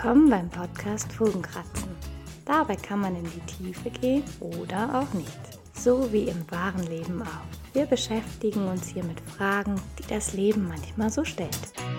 Willkommen beim Podcast Fugenkratzen. Dabei kann man in die Tiefe gehen oder auch nicht. So wie im wahren Leben auch. Wir beschäftigen uns hier mit Fragen, die das Leben manchmal so stellt.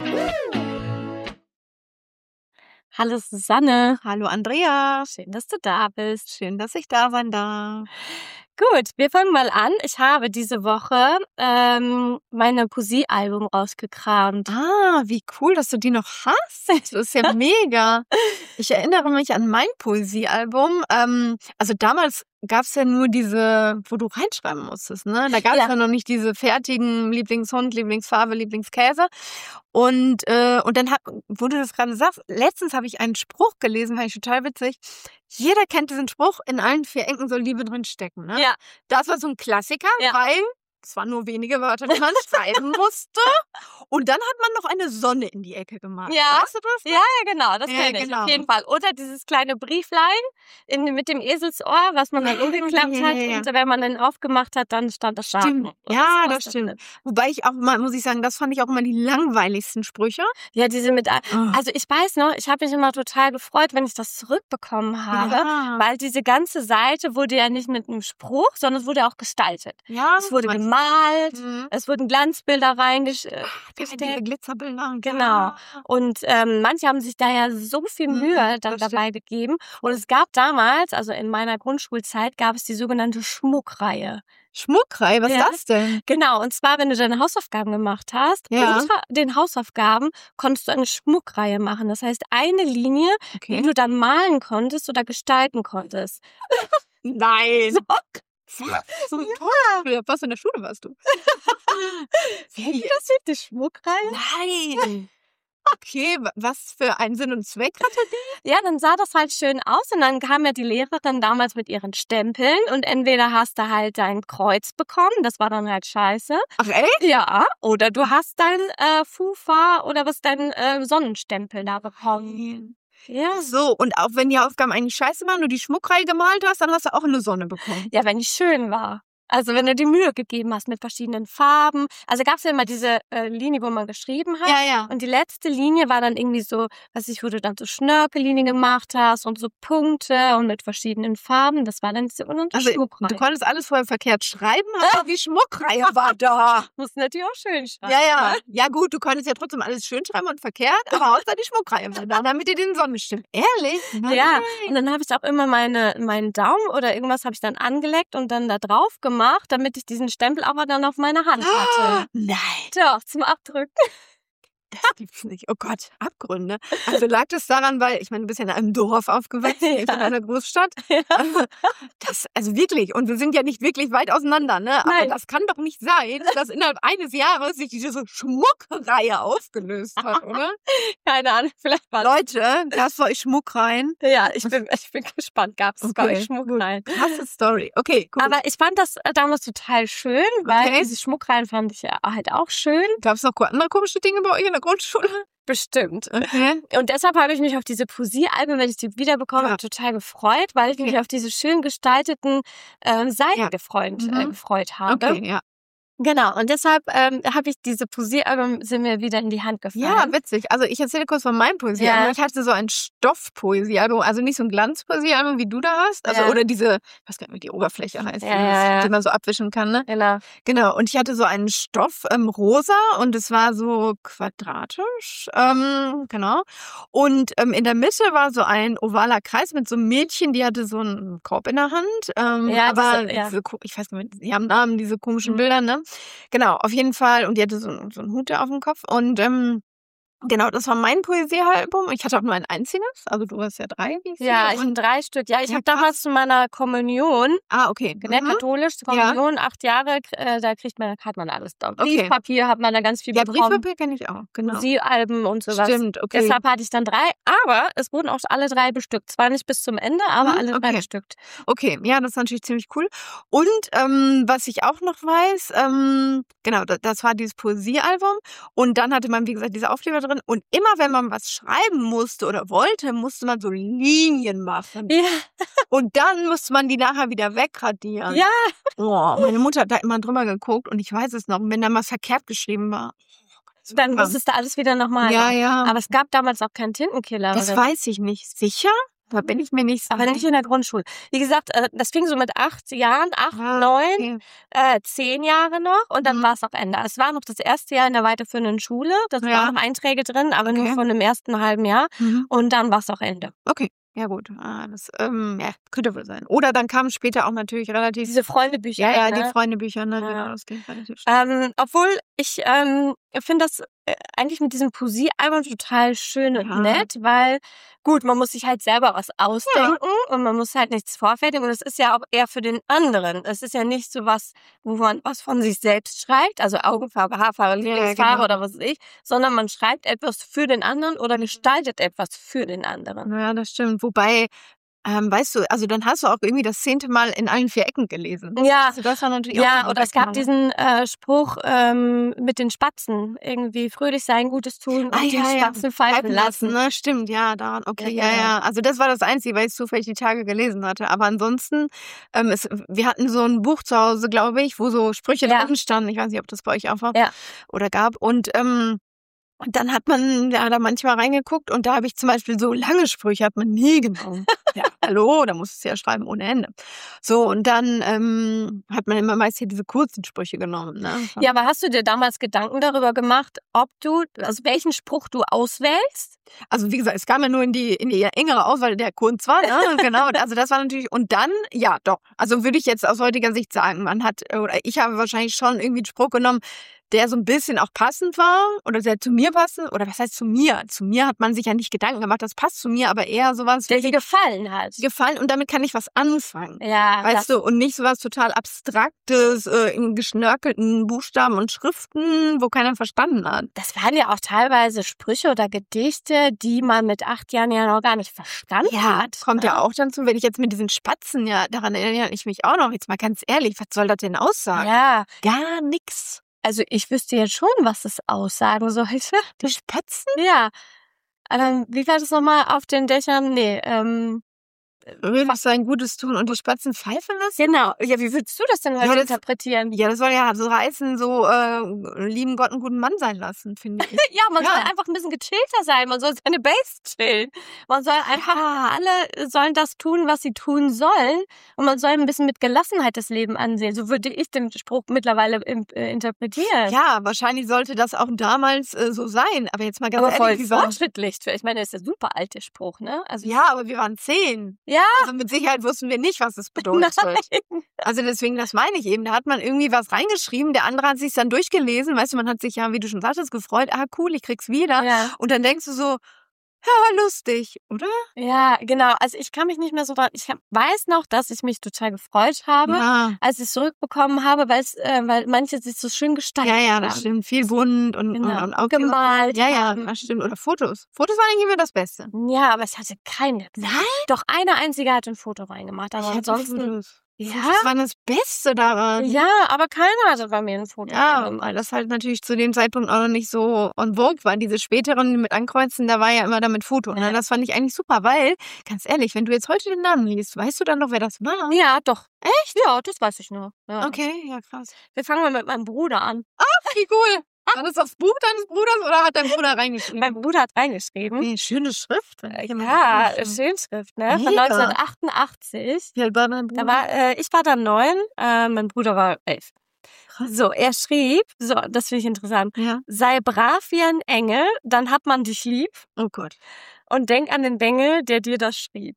Hallo Susanne. Hallo Andrea. Schön, dass du da bist. Schön, dass ich da sein darf. Gut, wir fangen mal an. Ich habe diese Woche mein Poesiealbum rausgekramt. Ah, wie cool, dass du die noch hast. Das ist ja mega. Ich erinnere mich an mein Poesiealbum. Also damals gab es ja nur diese, wo du reinschreiben musstest, ne? Da gab es ja noch nicht diese fertigen Lieblingshund, Lieblingsfarbe, Lieblingskäse. Und dann wo du das gerade sagst, letztens habe ich einen Spruch gelesen, fand ich total witzig. Jeder kennt diesen Spruch, in allen vier Ecken soll Liebe drin stecken, ne? Ja. Das war so ein Klassiker, weil es waren nur wenige Wörter, die man schreiben musste. Und dann hat man noch eine Sonne in die Ecke gemacht. Ja. Weißt du das? Ja, genau, das kenne ich auf jeden Fall. Oder dieses kleine Brieflein mit dem Eselsohr, was man dann umgeklappt hat. Und wenn man dann aufgemacht hat, dann stand das Stimmt. Ja, das stimmt. Wobei ich auch mal, muss ich sagen, das fand ich auch immer die langweiligsten Sprüche. Ja, diese mit, also ich weiß noch, ich habe mich immer total gefreut, wenn ich das zurückbekommen habe, weil diese ganze Seite wurde ja nicht mit einem Spruch, sondern es wurde auch gestaltet. Ja. Es wurde gemalt, es wurden Glanzbilder reingestellt. Glitzerbilder. Genau. Und manche haben sich da ja so viel Mühe dann dabei gegeben. Und es gab damals, also in meiner Grundschulzeit, gab es die sogenannte Schmuckreihe. Schmuckreihe? Was ist das denn? Genau, und zwar, wenn du deine Hausaufgaben gemacht hast, unter den Hausaufgaben konntest du eine Schmuckreihe machen. Das heißt, eine Linie, die du dann malen konntest oder gestalten konntest. Nein! So toll. Was in der Schule warst du? Wie das mit der Schmuckreihe? Nein! Okay, was für einen Sinn und Zweck hatte die? Ja, dann sah das halt schön aus und dann kam ja die Lehrerin damals mit ihren Stempeln und entweder hast du halt dein Kreuz bekommen, das war dann halt scheiße. Ach echt? Ja, oder du hast dein FUFA oder dein Sonnenstempel da bekommen. Ja. So, und auch wenn die Aufgaben eigentlich scheiße waren und du die Schmuckreihe gemalt hast, dann hast du auch eine Sonne bekommen. Ja, wenn die schön war. Also wenn du die Mühe gegeben hast mit verschiedenen Farben. Also gab es ja immer diese Linie, wo man geschrieben hat. Ja. Und die letzte Linie war dann irgendwie so, wo du dann so Schnörkellinien gemacht hast und so Punkte und mit verschiedenen Farben. Das war dann diese Schmuckreihe. Du konntest alles vorher verkehrt schreiben, aber die Schmuckreihe war da. Musst natürlich auch schön schreiben. Ja. Ja gut, du konntest ja trotzdem alles schön schreiben und verkehrt, aber außer die Schmuckreihe war da, damit dir den Sonne stimmt. Ehrlich? Nein. Ja, und dann habe ich auch immer meinen Daumen oder irgendwas habe ich dann angeleckt und dann da drauf gemacht, damit ich diesen Stempel aber dann auf meiner Hand hatte. Nein. Doch, zum Abdrücken. Das gibt's nicht. Oh Gott, Abgründe. Also lag das daran, weil, ich meine, du bist ja in einem Dorf aufgewachsen, in einer Großstadt. Ja. Also wirklich, und wir sind ja nicht wirklich weit auseinander, ne? Nein. Aber das kann doch nicht sein, dass innerhalb eines Jahres sich diese Schmuckreihe aufgelöst hat, oder? Keine Ahnung, vielleicht war Leute, gab's bei euch Schmuckreihen? Ja, ich bin gespannt. Gab's bei euch Schmuckreihen? Krasse Story. Okay, gut. Aber ich fand das damals total schön, weil diese Schmuckreihen fand ich ja halt auch schön. Gab's noch andere komische Dinge bei euch in der Grundschule? Bestimmt. Okay. Und deshalb habe ich mich auf diese Poesiealben, wenn ich die wiederbekomme, total gefreut, weil ich mich auf diese schön gestalteten Seiten gefreut habe. Okay, ja. Genau, und deshalb habe ich diese Poesiealbum, sind mir wieder in die Hand gefallen. Ja, witzig. Also ich erzähle kurz von meinem Poesiealbum. Ich hatte so ein Stoffpoesiealbum, also nicht so ein Glanzpoesiealbum, wie du da hast. Also oder diese, ich weiß gar nicht, wie die Oberfläche heißt, die man so abwischen kann, ne? Genau. Und ich hatte so einen Stoff rosa und es war so quadratisch, genau. Und in der Mitte war so ein ovaler Kreis mit so einem Mädchen, die hatte so einen Korb in der Hand. Ich weiß nicht, die haben Namen, diese komischen Bilder, ne? Genau, auf jeden Fall. Und die hatte so einen Hut da auf dem Kopf. Und genau, das war mein Poesiealbum. Ich hatte auch nur ein einziges. Also du hast ja 3, wie ich sehe. Ja, ich habe 3 Stück. Ja, ich habe damals zu meiner Kommunion, okay, katholisch, Kommunion, 8 Jahre, da hat man alles da. Briefpapier hat man da ganz viel bekommen. Ja, Briefpapier kenne ich auch, genau. Poesiealben und sowas. Stimmt, okay. Deshalb hatte ich dann 3, aber es wurden auch alle 3 bestückt. Zwar nicht bis zum Ende, aber alle 3 bestückt. Okay, ja, das ist natürlich ziemlich cool. Und was ich auch noch weiß, genau, das war dieses Poesiealbum. Und dann hatte man, wie gesagt, diese Aufkleber drin. Und immer, wenn man was schreiben musste oder wollte, musste man so Linien machen. Ja. Und dann musste man die nachher wieder wegradieren. Ja. Oh, meine Mutter hat da immer drüber geguckt und ich weiß es noch. Und wenn da mal verkehrt geschrieben war, dann musstest du alles wieder nochmal. Ja. Aber es gab damals auch keinen Tintenkiller. Das weiß ich nicht. Sicher? Da bin ich mir nicht sicher. Aber nicht in der Grundschule. Wie gesagt, das fing so mit 8 Jahren, 8, 9, 10 Jahre noch und dann war es auch Ende. Es war noch das erste Jahr in der weiterführenden Schule. Da waren noch Einträge drin, aber nur von dem ersten halben Jahr. Und dann war es auch Ende. Okay. Ja gut, das könnte wohl sein. Oder dann kamen später auch natürlich relativ... Diese Freundebücher. Ja, die Freundebücher, ne? Genau, das ging relativ schnell. Obwohl ich finde das eigentlich mit diesem Poesiealbum total schön und nett, weil gut, man muss sich halt selber was ausdenken und man muss halt nichts vorfertigen und es ist ja auch eher für den anderen. Es ist ja nicht so was, wo man was von sich selbst schreibt, also Augenfarbe, Haarfarbe, Lieblingsfarbe oder was weiß ich, sondern man schreibt etwas für den anderen oder gestaltet etwas für den anderen. Ja, das stimmt. Wobei, weißt du, also dann hast du auch irgendwie das 10. Mal in allen 4 Ecken gelesen. Ja, also das war natürlich auch oder es gab diesen Spruch mit den Spatzen, irgendwie fröhlich sein, Gutes tun und die Spatzen pfeifen lassen. Ne? Stimmt, ja, daran, okay, ja. Also das war das Einzige, weil ich zufällig die Tage gelesen hatte. Aber ansonsten, wir hatten so ein Buch zu Hause, glaube ich, wo so Sprüche drin standen. Ich weiß nicht, ob das bei euch auch war oder gab. Und dann hat man da manchmal reingeguckt und da habe ich zum Beispiel so lange Sprüche hat man nie genommen. Ja, hallo, da musst du es ja schreiben ohne Ende. So, und dann hat man immer meist hier diese kurzen Sprüche genommen. Ne? Ja, aber hast du dir damals Gedanken darüber gemacht, welchen Spruch du auswählst? Also wie gesagt, es kam ja nur in die engere Auswahl, der kurz war. Ne? Genau, also das war natürlich, und dann, ja doch, also würde ich jetzt aus heutiger Sicht sagen, ich habe wahrscheinlich schon irgendwie einen Spruch genommen, der so ein bisschen auch passend war oder der zu mir passen, oder was heißt zu mir? Zu mir hat man sich ja nicht Gedanken gemacht, das passt zu mir, aber eher sowas... Der dir gefallen hat. Gefallen und damit kann ich was anfangen. Ja. Weißt du, und nicht sowas total Abstraktes, in geschnörkelten Buchstaben und Schriften, wo keiner verstanden hat. Das waren ja auch teilweise Sprüche oder Gedichte, die man mit 8 Jahren ja noch gar nicht verstanden hat. Kommt ja auch dann zu, wenn ich jetzt mit diesen Spatzen, daran erinnere ich mich auch noch, jetzt mal ganz ehrlich, was soll das denn aussagen? Ja. Gar nix. Also ich wüsste jetzt schon, was das aussagen sollte. Die Spatzen? Ja. Wie war das nochmal auf den Dächern? Nee, Fröhlich sein, Gutes tun und die Spatzen pfeifen lassen? Genau. Ja, wie würdest du das denn heute interpretieren? Ja, das soll ja so heißen, so lieben Gott einen guten Mann sein lassen, finde ich. Ja, man soll einfach ein bisschen gechillter sein. Man soll seine Base chillen. Man soll einfach, alle sollen das tun, was sie tun sollen. Und man soll ein bisschen mit Gelassenheit das Leben ansehen. So würde ich den Spruch mittlerweile interpretieren. Ja, wahrscheinlich sollte das auch damals so sein. Aber jetzt mal ganz ehrlich. Aber voll fortschrittlich. Ich meine, das ist ja super alt, der Spruch, ne? Also, ja, aber wir waren 10. Ja. Also mit Sicherheit wussten wir nicht, was es bedeutet. Also deswegen, das meine ich eben. Da hat man irgendwie was reingeschrieben, der andere hat sich dann durchgelesen. Weißt du, man hat sich ja, wie du schon sagtest, gefreut. Ah, cool, ich krieg's wieder. Ja. Und dann denkst du so, ja, lustig, oder? Ja, genau. Also ich kann mich nicht mehr so dran. Ich weiß noch, dass ich mich total gefreut habe, als ich es zurückbekommen habe, weil manche sich so schön gestaltet haben. Ja, das stimmt. Viel bunt und auch gemalt. Ja, das stimmt. Oder Fotos. Fotos waren eigentlich immer das Beste. Ja, aber ich hatte keine. Nein? Doch eine einzige hat ein Foto reingemacht, aber ansonsten... Ja, das war das Beste daran. Ja, aber keiner hatte bei mir ein Foto. Ja, weil das halt natürlich zu dem Zeitpunkt auch noch nicht so on vogue war. Diese späteren mit Ankreuzen, da war ja immer damit Foto. Ja. Und das fand ich eigentlich super, weil, ganz ehrlich, wenn du jetzt heute den Namen liest, weißt du dann noch, wer das war? Ja, doch. Echt? Ja, das weiß ich noch. Ja. Okay, ja, krass. Wir fangen mal mit meinem Bruder an. Ach, wie cool. War das das Buch deines Bruders oder hat dein Bruder reingeschrieben? Mein Bruder hat reingeschrieben. Nee, schöne Schrift. Ja, Schönschrift, ne? Von 1988. Wie alt war dein Bruder? Ich war dann 9, mein Bruder war 11. So, er schrieb, das finde ich interessant, sei brav wie ein Engel, dann hat man dich lieb. Oh Gott. Und denk an den Bengel, der dir das schrieb.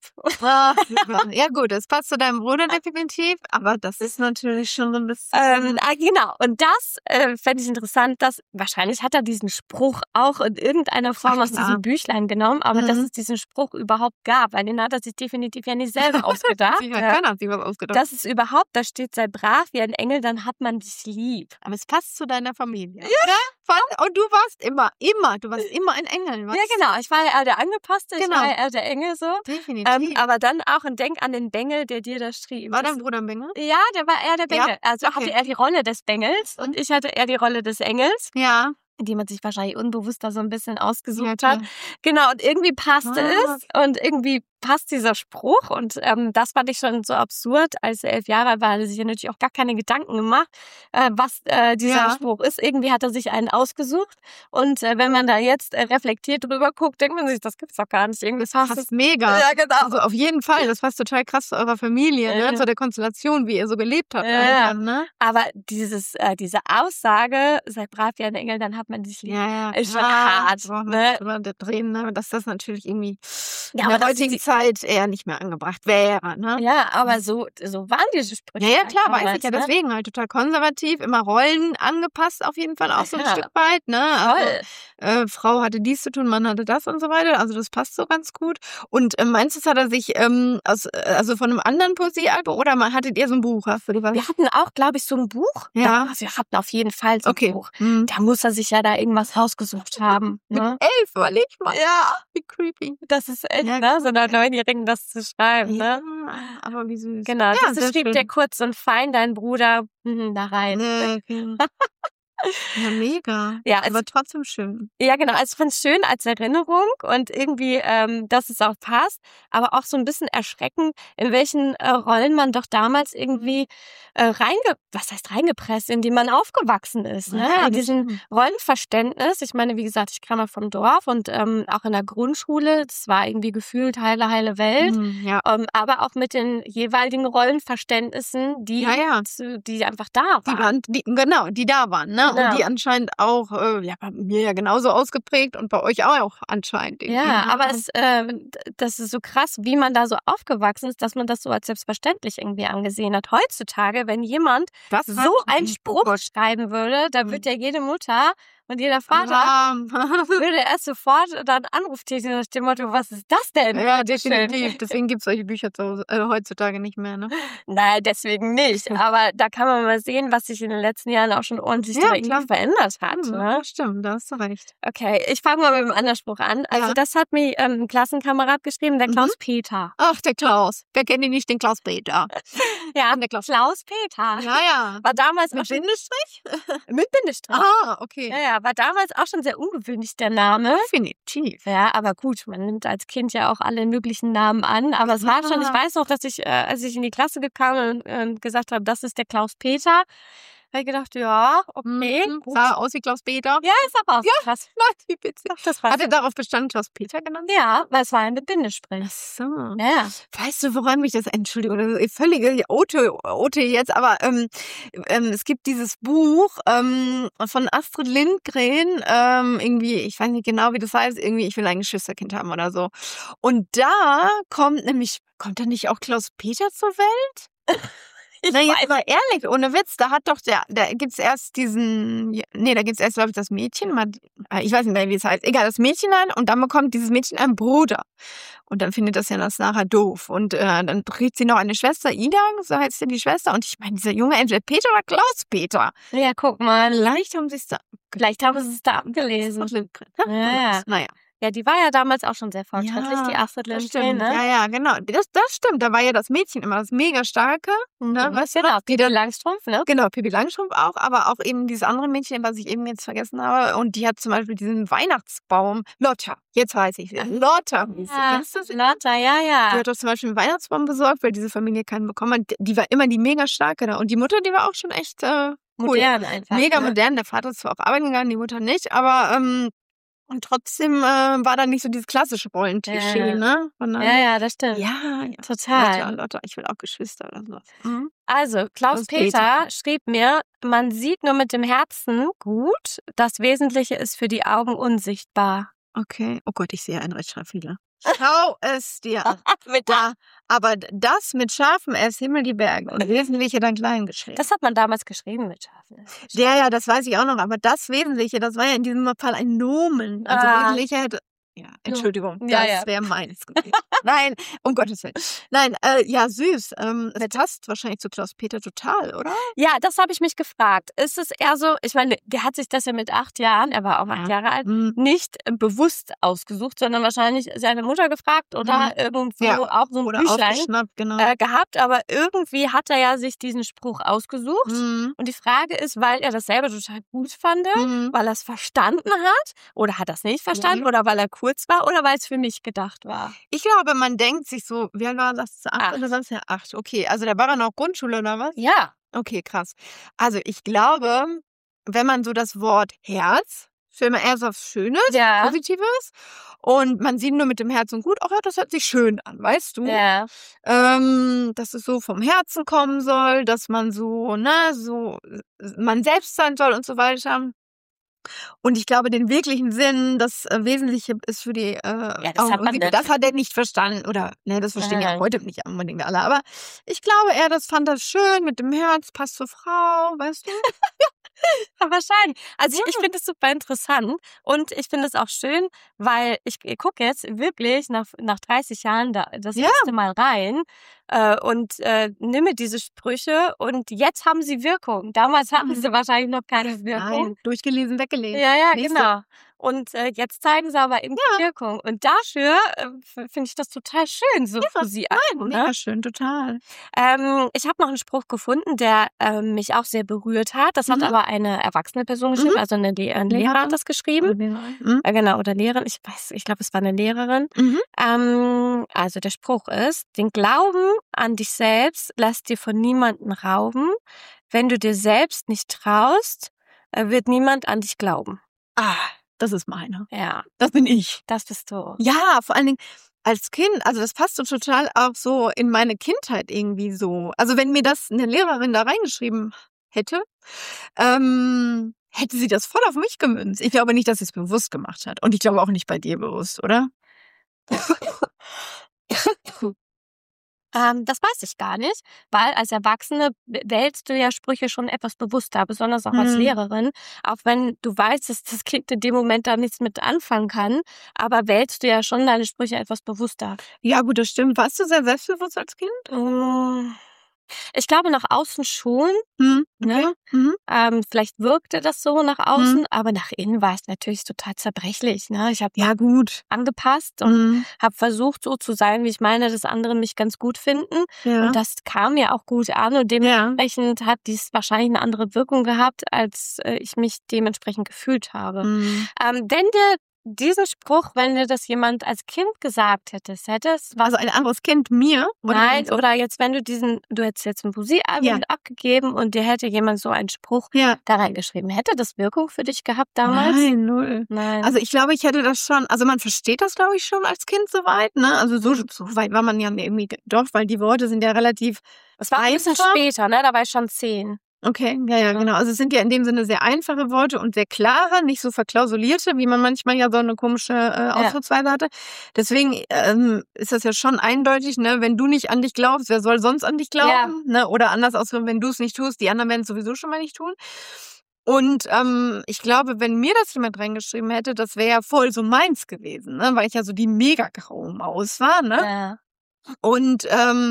Ja gut, das passt zu deinem Bruder definitiv, aber das ist natürlich schon so ein bisschen... Genau, und das fände ich interessant, dass wahrscheinlich hat er diesen Spruch auch in irgendeiner Form aus diesem Büchlein genommen, aber dass es diesen Spruch überhaupt gab, weil den hat er sich definitiv ja nicht selber ausgedacht. Keiner hat sich was ausgedacht. Das ist überhaupt, da steht, sei brav wie ein Engel, dann hat man dich lieb. Aber es passt zu deiner Familie, oder? Und du warst immer ein Engel. Ja, genau, ich war ja der Angepasste, ich war ja der Engel so. Definitiv. Aber dann auch ein Denk an den Bengel, der dir das schrieb. War dein Bruder ein Bengel? Ja, der war eher der Bengel. Ja? Also hatte er die Rolle des Bengels und ich hatte eher die Rolle des Engels. Ja. Die man sich wahrscheinlich unbewusst da so ein bisschen ausgesucht hat. Genau, und irgendwie passte es und irgendwie passt dieser Spruch und das fand ich schon so absurd. Als er 11 Jahre alt war, hat er sich ja natürlich auch gar keine Gedanken gemacht, was dieser Spruch ist. Irgendwie hat er sich einen ausgesucht und wenn man da jetzt reflektiert drüber guckt, denkt man sich, das gibt's doch gar nicht. Irgendwie passt mega. Ja, genau. Also auf jeden Fall, das passt total krass zu eurer Familie, ne? Zu der Konstellation, wie ihr so gelebt habt. Ne? Aber diese Aussage, sei brav wie ein Engel, dann hat man sich lieb, ist schon hart. Ne? Drehen, ne? Dass das natürlich irgendwie in der heutigen Zeit eher nicht mehr angebracht wäre. Ne? Ja, aber so waren diese Sprüche. Ja, klar, weiß ich ja. Deswegen halt total konservativ, immer Rollen angepasst auf jeden Fall auch so ein Stück weit. Ne? Also, Frau hatte dies zu tun, Mann hatte das und so weiter. Also das passt so ganz gut. Und meinst du, hat er sich also von einem anderen Poesiealbum oder hattet ihr so ein Buch? Wir hatten auch, glaube ich, so ein Buch. Ja. Also wir hatten auf jeden Fall so ein Buch. Da muss er sich ja da irgendwas rausgesucht haben. Ne? Mit 11, überleg mal. Ja, wie creepy. Das ist echt, ne? So einer 9-Jährigen das zu schreiben, ne? Aber wie süß. Genau, das schrieb der kurz und fein, dein Bruder, da rein. Ja, mega. Ja, aber trotzdem schön. Ja, genau. Also ich fand es schön als Erinnerung und irgendwie, dass es auch passt, aber auch so ein bisschen erschreckend, in welchen Rollen man doch damals irgendwie reingepresst, in die man aufgewachsen ist. Ne? Ja, in diesem Rollenverständnis. Ich meine, wie gesagt, ich kam ja vom Dorf und auch in der Grundschule, das war irgendwie gefühlt heile Welt, aber auch mit den jeweiligen Rollenverständnissen, die einfach da waren. Die da waren, ne? Genau. Und die anscheinend auch, bei mir ja genauso ausgeprägt und bei euch auch anscheinend. Ja, aber das ist so krass, wie man da so aufgewachsen ist, dass man das so als selbstverständlich irgendwie angesehen hat. Heutzutage, wenn jemand so einen Spruch schreiben würde, da wird ja jede Mutter und jeder Vater würde erst sofort dann Anruf tätigen nach dem Motto, was ist das denn? Ja, definitiv. Deswegen gibt es solche Bücher heutzutage nicht mehr, ne? Nein, deswegen nicht. Aber da kann man mal sehen, was sich in den letzten Jahren auch schon ordentlich verändert hat. Ne? Stimmt, da hast du recht. Okay, ich fange mal mit dem anderen Spruch an. Also das hat mir ein Klassenkamerad geschrieben, der Klaus Peter. Ach, der Klaus. Wer kennt ihn nicht, den Klaus Peter? Ja, der Klaus Peter. Ja. War damals mit Bindestrich? Mit Bindestrich. Ah, okay. Ja, war damals auch schon sehr ungewöhnlich, der Name. Definitiv. Ja, aber gut, man nimmt als Kind ja auch alle möglichen Namen an. Aber es war schon, ich weiß noch, dass ich, als ich in die Klasse gekommen und gesagt habe, das ist der Klaus Peter, habe ich gedacht, ja, okay. Sah aus wie Klaus Peter? Ja, ist aber auch krass. Wie witzig. Hat er darauf bestanden, Klaus Peter genannt? Ja, weil es war ein Bindestrich. Ach so. Ja. Weißt du, woran mich das, Entschuldigung, das ist völlige Ote jetzt, aber es gibt dieses Buch von Astrid Lindgren, irgendwie, ich weiß nicht genau, wie das heißt, irgendwie, ich will ein Geschwisterkind haben oder so. Und da kommt da nicht auch Klaus Peter zur Welt? Na, jetzt mal ehrlich, ohne Witz, da gibt's erst glaube ich, das Mädchen, ich weiß nicht mehr, wie es heißt, egal, das Mädchen und dann bekommt dieses Mädchen einen Bruder. Und dann findet das nachher doof. Und dann kriegt sie noch eine Schwester, Ida, so heißt ja die Schwester. Und ich meine, dieser Junge, entweder Peter oder Klaus Peter. Ja, guck mal. Vielleicht haben sie es da abgelesen. Ja. Naja. Ja, die war ja damals auch schon sehr fortschrittlich, die Astrid Lindgren, ne? Ja, genau. Das stimmt. Da war ja das Mädchen immer das mega starke. Ne? Weißt du noch? Pippi Langstrumpf, ne? Genau, Pippi Langstrumpf auch. Aber auch eben dieses andere Mädchen, was ich eben jetzt vergessen habe. Und die hat zum Beispiel diesen Weihnachtsbaum. Lotta. Jetzt weiß ich es. Lotta. Kennst du sie? Lotta, ja. Die hat doch zum Beispiel einen Weihnachtsbaum besorgt, weil diese Familie keinen bekommen hat. Die war immer die mega starke da. Und die Mutter, die war auch schon echt modern einfach. Mega modern. Der Vater ist zwar auch arbeiten gegangen, die Mutter nicht. Aber und trotzdem war da nicht so dieses klassische Rollenklischee, ne? Ja, das stimmt. Ja, total. Lotta, ich will auch Geschwister oder so. Mhm. Also, Klaus Peter schrieb mir, man sieht nur mit dem Herzen gut, das Wesentliche ist für die Augen unsichtbar. Okay. Oh Gott, ich sehe einen Rechtschreibfehler. Schau es dir an. Aber das mit scharfem S, Himmel die Berge und Wesentliche dann klein geschrieben. Das hat man damals geschrieben mit scharfem S. Ja, das weiß ich auch noch. Aber das Wesentliche, das war ja in diesem Fall ein Nomen. Also Wesentliche hätte... Ja, Entschuldigung, das wäre meins gewesen. Nein, um Gottes Willen. Nein, süß. Das passt wahrscheinlich zu Klaus Peter total, oder? Ja, das habe ich mich gefragt. Ist es eher so, ich meine, der hat sich das ja mit 8 Jahren, er war auch 8 Jahre alt, nicht bewusst ausgesucht, sondern wahrscheinlich seine Mutter gefragt oder irgendwo auch so ein Büchlein gehabt. Aber irgendwie hat er ja sich diesen Spruch ausgesucht. Und die Frage ist, weil er das selber total gut fand, weil er es verstanden hat oder hat er es nicht verstanden oder weil er cool kurz war oder weil es für mich gedacht war? Ich glaube, man denkt sich so, wie alt war das? 8 oder sonst ja 8. Okay, also da war er noch Grundschule oder was? Ja. Okay, krass. Also ich glaube, wenn man so das Wort Herz, stellt man eher so was Schönes, Positives und man sieht nur mit dem Herzen gut, ja, das hört sich schön an, weißt du? Ja. Dass es so vom Herzen kommen soll, dass man so man selbst sein soll und so weiter. Und ich glaube, den wirklichen Sinn, das Wesentliche ist für die, das hat er nicht verstanden. Oder, das verstehen ja heute nicht unbedingt alle. Aber ich glaube, das fand das schön mit dem Herz, passt zur Frau, weißt du? Ja, wahrscheinlich. Also ich finde es super interessant und ich finde es auch schön, weil ich gucke jetzt wirklich nach 30 Jahren das erste Mal rein und nehme diese Sprüche und jetzt haben sie Wirkung. Damals hatten sie wahrscheinlich noch keine Wirkung. Nein, durchgelesen, weggelesen. Ja, genau. Und jetzt zeigen sie aber eben die Wirkung. Und dafür finde ich das total schön, so für sie. Mega schön, total. Ich habe noch einen Spruch gefunden, der mich auch sehr berührt hat. Das hat aber eine erwachsene Person geschrieben, also ein Lehrer hat das geschrieben. Genau, oder Lehrerin. Ich glaube, es war eine Lehrerin. Also der Spruch ist, den Glauben an dich selbst lass dir von niemandem rauben. Wenn du dir selbst nicht traust, wird niemand an dich glauben. Das ist meine. Ja. Das bin ich. Das bist du. Ja, vor allen Dingen als Kind, also das passt so total auch so in meine Kindheit irgendwie so. Also wenn mir das eine Lehrerin da reingeschrieben hätte, hätte sie das voll auf mich gemünzt. Ich glaube nicht, dass sie es bewusst gemacht hat. Und ich glaube auch nicht bei dir bewusst, oder? Das weiß ich gar nicht, weil als Erwachsene wählst du ja Sprüche schon etwas bewusster, besonders auch als Lehrerin. Auch wenn du weißt, dass das Kind in dem Moment da nichts mit anfangen kann, aber wählst du ja schon deine Sprüche etwas bewusster. Ja gut, das stimmt. Warst du sehr selbstbewusst als Kind? Ich glaube nach außen schon. Okay. Ne? Vielleicht wirkte das so nach außen, aber nach innen war es natürlich total zerbrechlich. Ne? Ich habe angepasst und habe versucht, so zu sein, wie ich meine, dass andere mich ganz gut finden. Ja. Und das kam ja auch gut an und dementsprechend hat dies wahrscheinlich eine andere Wirkung gehabt, als ich mich dementsprechend gefühlt habe. Wenn dir diesen Spruch, wenn dir das jemand als Kind gesagt hättest, also ein anderes Kind mir? Nein, oder jetzt, wenn du hättest jetzt ein Poesiealbum abgegeben und dir hätte jemand so einen Spruch da reingeschrieben. Hätte das Wirkung für dich gehabt damals? Nein, null. Nein. Also ich glaube, ich hätte das schon, also man versteht das, glaube ich, schon als Kind soweit, ne? Also so weit war man ja irgendwie doch, weil die Worte sind ja relativ Das war ein bisschen später, ne? Da war ich schon 10. Okay, ja, genau. Also es sind ja in dem Sinne sehr einfache Worte und sehr klare, nicht so verklausulierte, wie man manchmal ja so eine komische Ausdrucksweise hatte. Deswegen ist das ja schon eindeutig, ne? Wenn du nicht an dich glaubst, wer soll sonst an dich glauben? Ja. Ne? Oder anders ausgedrückt, wenn du es nicht tust, die anderen werden es sowieso schon mal nicht tun. Und ich glaube, wenn mir das jemand reingeschrieben hätte, das wäre ja voll so meins gewesen, ne? Weil ich ja so die mega graue Maus war, ne? Ja. Und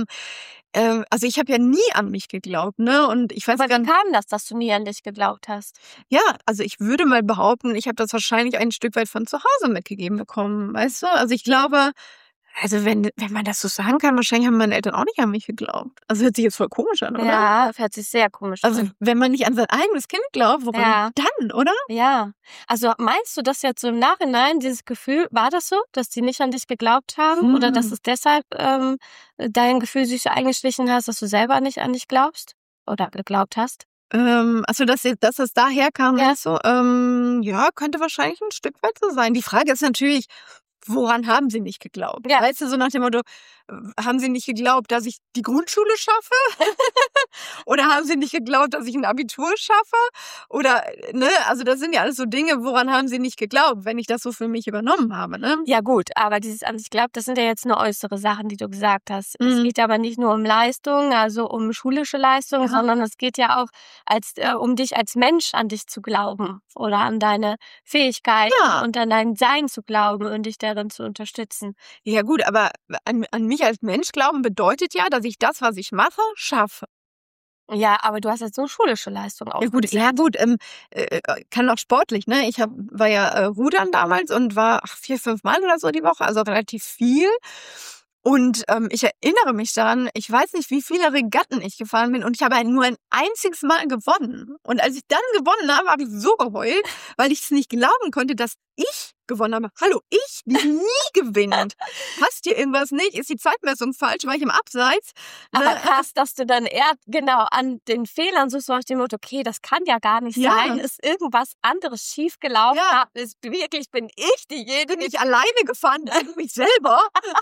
also ich habe ja nie an mich geglaubt, ne? Und ich weiß gar nicht. Wie kam das, dass du nie an dich geglaubt hast? Ja, also ich würde mal behaupten, ich habe das wahrscheinlich ein Stück weit von zu Hause mitgegeben bekommen, weißt du? Also ich glaube, also wenn man das so sagen kann, wahrscheinlich haben meine Eltern auch nicht an mich geglaubt. Also hört sich jetzt voll komisch an, oder? Ja, hört sich sehr komisch an. Also wenn man nicht an sein eigenes Kind glaubt, woran dann, oder? Ja. Also meinst du das jetzt so im Nachhinein, dieses Gefühl, war das so, dass die nicht an dich geglaubt haben? Oder dass es deshalb dein Gefühl sich so eingeschlichen hast, dass du selber nicht an dich glaubst? Oder geglaubt hast? Also dass es daher kam, so, könnte wahrscheinlich ein Stück weit so sein. Die Frage ist natürlich, woran haben sie nicht geglaubt? Ja. Weißt du, so nach dem Motto, haben sie nicht geglaubt, dass ich die Grundschule schaffe? Oder haben sie nicht geglaubt, dass ich ein Abitur schaffe? Oder, ne, also das sind ja alles so Dinge, woran haben sie nicht geglaubt, wenn ich das so für mich übernommen habe, ne? Ja gut, aber dieses an sich glaubt, das sind ja jetzt nur äußere Sachen, die du gesagt hast. Es geht aber nicht nur um Leistung, also um schulische Leistung, sondern es geht ja auch um dich als Mensch an dich zu glauben oder an deine Fähigkeiten und an dein Sein zu glauben und dich darin zu unterstützen. Ja gut, aber an mich als Mensch glauben bedeutet ja, dass ich das, was ich mache, schaffe. Ja, aber du hast jetzt so schulische Leistung auch. Ja gut, kann auch sportlich, ne? Ich war ja rudern damals und war 4-5 Mal oder so die Woche, also relativ viel. Und ich erinnere mich daran, ich weiß nicht, wie viele Regatten ich gefahren bin und ich habe nur ein einziges Mal gewonnen. Und als ich dann gewonnen habe, habe ich so geheult, weil ich es nicht glauben konnte, dass ich gewonnen habe. Hallo, ich, die nie gewinnt. Passt hier irgendwas nicht? Ist die Zeitmessung falsch? War ich im Abseits? Aber krass, dass du dann eher genau an den Fehlern suchst, so nach dem Motto, okay, das kann ja gar nicht sein. Ist irgendwas anderes schiefgelaufen? Ja. Wirklich bin ich diejenige. Bin ich alleine gefahren gegen mich selber?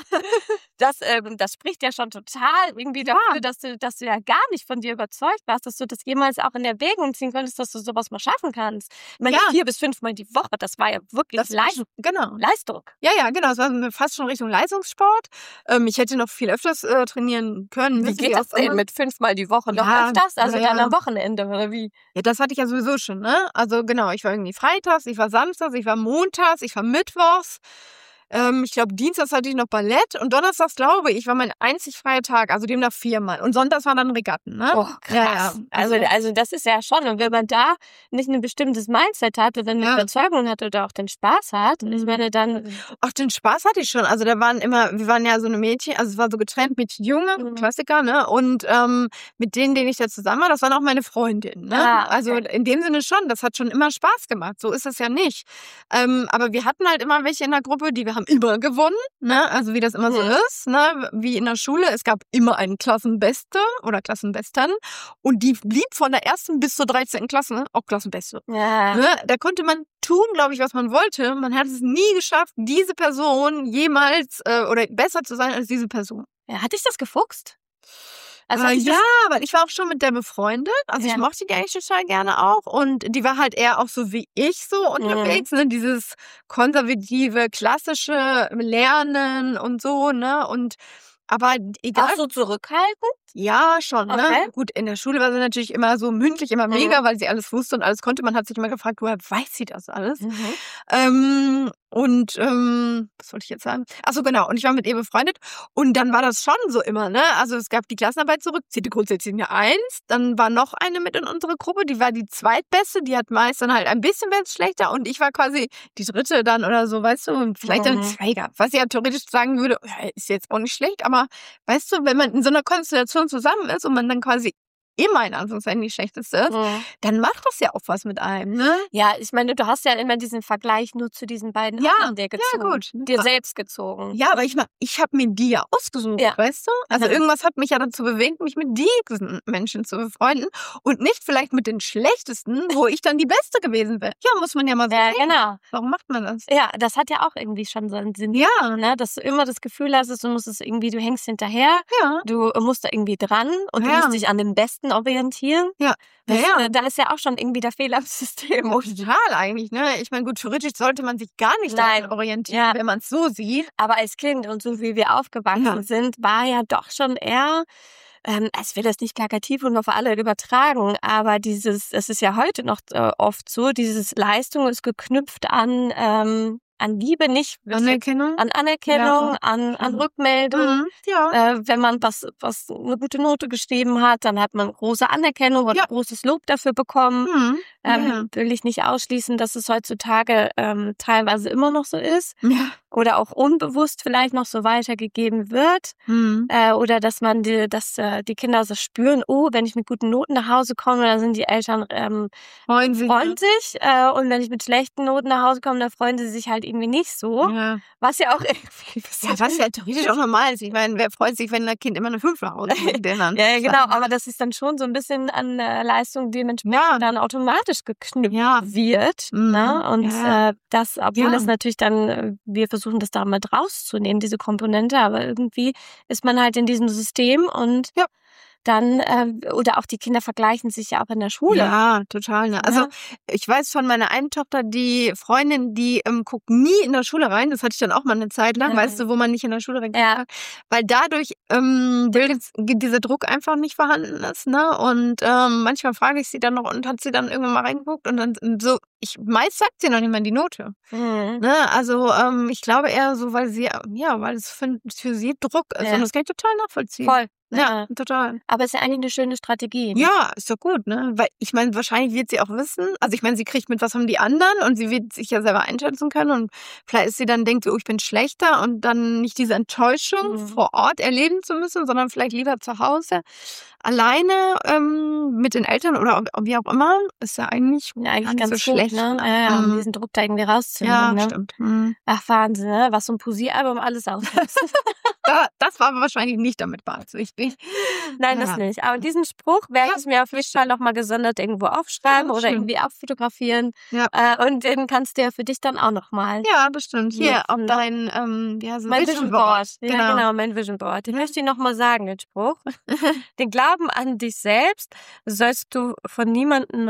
Das spricht ja schon total irgendwie dafür, dass du ja gar nicht von dir überzeugt warst, dass du das jemals auch in Erwägung ziehen könntest, dass du sowas mal schaffen kannst. Ich meine, 4 bis 5 Mal die Woche, das war ja wirklich Leistung. Ja, genau. Es war fast schon Richtung Leistungssport. Ich hätte noch viel öfters trainieren können. Wie geht das denn mit 5 Mal die Woche? Noch öfters? Also dann am Wochenende, oder wie? Ja, das hatte ich ja sowieso schon, ne? Also genau, ich war irgendwie freitags, ich war samstags, ich war montags, ich war mittwochs. Ich glaube, dienstags hatte ich noch Ballett und donnerstags, glaube ich, war mein einzig freier Tag, also demnach 4-mal. Und sonntags waren dann Regatten, ne? Oh, krass. Ja. Also das ist ja schon, und wenn man da nicht ein bestimmtes Mindset hat oder eine Überzeugung hat oder auch den Spaß hat, ich meine dann... Ach, den Spaß hatte ich schon. Also wir waren ja so eine Mädchen, also es war so getrennt mit Junge, Klassiker, ne? Und mit denen ich da zusammen war, das waren auch meine Freundinnen, ne? Okay. Also in dem Sinne schon, das hat schon immer Spaß gemacht. So ist es ja nicht. Aber wir hatten halt immer welche in der Gruppe, die wir haben immer gewonnen, ne? Also wie das immer so ist, ne? Wie in der Schule. Es gab immer einen Klassenbeste oder Klassenbesten und die blieb von der 1. bis zur 13. Klasse auch Klassenbeste. Ja. Ne? Da konnte man tun, glaube ich, was man wollte. Man hat es nie geschafft, diese Person jemals oder besser zu sein als diese Person. Ja, hat dich das gefuchst? Also weil ich war auch schon mit der befreundet. Also ich mochte die eigentlich total gerne auch. Und die war halt eher auch so wie ich so unterwegs. Ne? Dieses konservative, klassische Lernen und so. Ne? Aber egal. Auch so zurückhaltend? Ja, schon. Okay. Ne? Gut, in der Schule war sie natürlich immer so mündlich, immer mega, weil sie alles wusste und alles konnte. Man hat sich immer gefragt, woher weiß sie das alles? Was wollte ich jetzt sagen? Achso, genau. Und ich war mit ihr befreundet. Und dann war das schon so immer, ne? Also es gab die Klassenarbeit zurück, zählte grundsätzlich eine 1. Dann war noch eine mit in unserer Gruppe, die war die zweitbeste. Die hat meist dann halt ein bisschen schlechter. Und ich war quasi die dritte dann oder so, weißt du? Vielleicht dann 2 gab. Was ich ja theoretisch sagen würde, ist jetzt auch nicht schlecht. Aber weißt du, wenn man in so einer Konstellation zusammen ist und man dann quasi immer in Anführungszeichen die Schlechteste ist, dann macht das ja auch was mit einem, ne? Ja, ich meine, du hast ja immer diesen Vergleich nur zu diesen beiden anderen dir gezogen. Ja, gut. Dir selbst gezogen. Ja, aber ich habe mir die ja ausgesucht, weißt du? Also irgendwas hat mich ja dazu bewegt, mich mit diesen Menschen zu befreunden und nicht vielleicht mit den Schlechtesten, wo ich dann die Beste gewesen wäre. Ja, muss man ja mal sagen. Ja, genau. Warum macht man das? Ja, das hat ja auch irgendwie schon so einen Sinn. Ja. Ne? Dass du immer das Gefühl hast, du hängst hinterher, du musst da irgendwie dran und du musst dich an den Besten orientieren. Ja. Da ist ja auch schon irgendwie der Fehler im System. Total eigentlich, ne? Ich meine, gut, theoretisch sollte man sich gar nicht daran orientieren, wenn man es so sieht. Aber als Kind und so wie wir aufgewachsen sind, war ja doch schon eher, es wird das nicht plakativ und auf alle übertragen, aber es ist ja heute noch oft so, dieses Leistung ist geknüpft an Liebe, nicht Anerkennung. An Anerkennung, an Rückmeldung. Wenn man was eine gute Note geschrieben hat, dann hat man große Anerkennung oder großes Lob dafür bekommen. Will ich nicht ausschließen, dass es heutzutage teilweise immer noch so ist. Ja. Oder auch unbewusst vielleicht noch so weitergegeben wird. Oder dass die Kinder so spüren, wenn ich mit guten Noten nach Hause komme, dann sind die Eltern freuen sich. Und wenn ich mit schlechten Noten nach Hause komme, dann freuen sie sich halt irgendwie nicht so. Ja. Was ja auch irgendwie... was ja theoretisch auch normal ist. Ich meine, wer freut sich, wenn ein Kind immer eine 5 nach Hause bringt? Ja, genau. Aber das ist dann schon so ein bisschen an Leistung dementsprechend dann automatisch geknüpft wird. Ne? Und das, obwohl das natürlich dann, wir versuchen das da mal rauszunehmen, diese Komponente, aber irgendwie ist man halt in diesem System und dann, oder auch die Kinder vergleichen sich ja auch in der Schule. Ja, total. Ne? Also ich weiß von meiner einen Tochter, die Freundin, die guckt nie in der Schule rein. Das hatte ich dann auch mal eine Zeit lang, weißt du, wo man nicht in der Schule reinguckt. Ja. Weil dadurch dieser Druck einfach nicht vorhanden ist. Ne? Und manchmal frage ich sie dann noch und hat sie dann irgendwann mal reingeguckt und dann so, meist sagt sie noch nicht mal die Note. Ne? Also ich glaube eher so, weil es für sie Druck ist. Und das kann ich total nachvollziehen. Voll. Ja, total. Aber ist ja eigentlich eine schöne Strategie. Ne? Ja, ist doch gut, ne? Weil ich meine, wahrscheinlich wird sie auch wissen, also ich meine, sie kriegt mit, was haben die anderen und sie wird sich ja selber einschätzen können und vielleicht ist sie dann denkt, oh, ich bin schlechter und dann nicht diese Enttäuschung vor Ort erleben zu müssen, sondern vielleicht lieber zu Hause alleine mit den Eltern oder wie auch immer, ist ja eigentlich ganz so schlecht. Ne? Um diesen Druck da irgendwie rauszunehmen. Ja, ne? Stimmt. Ach, Wahnsinn, ne? Was so ein Poesiealbum alles auslöst. Das war aber wahrscheinlich nicht damit beabsichtigt. Nein, das nicht. Aber diesen Spruch werde ich mir auf jeden Fall nochmal gesondert irgendwo aufschreiben oder irgendwie abfotografieren. Ja. Und den kannst du ja für dich dann auch nochmal. Ja, das stimmt. Hier auf dein mein Vision Board. Ja, genau, mein Vision Board. Den möchte ich nochmal sagen, den Spruch. Den Glauben an dich selbst sollst du dir von niemandem